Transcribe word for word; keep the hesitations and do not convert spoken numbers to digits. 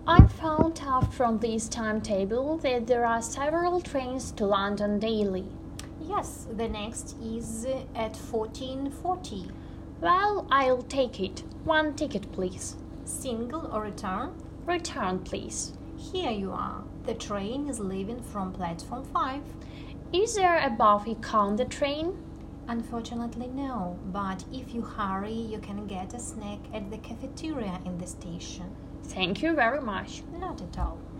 I found out from this timetable that there are several trains to London daily. Yes, the next is at fourteen forty. Well, I'll take it. One ticket, please. Single or return? Return, please. Here you are. The train is leaving from platform five. Is there a buffet on the train? Unfortunately, no, but if you hurry, you can get a snack at the cafeteria in the station. Thank you very much. Not at all.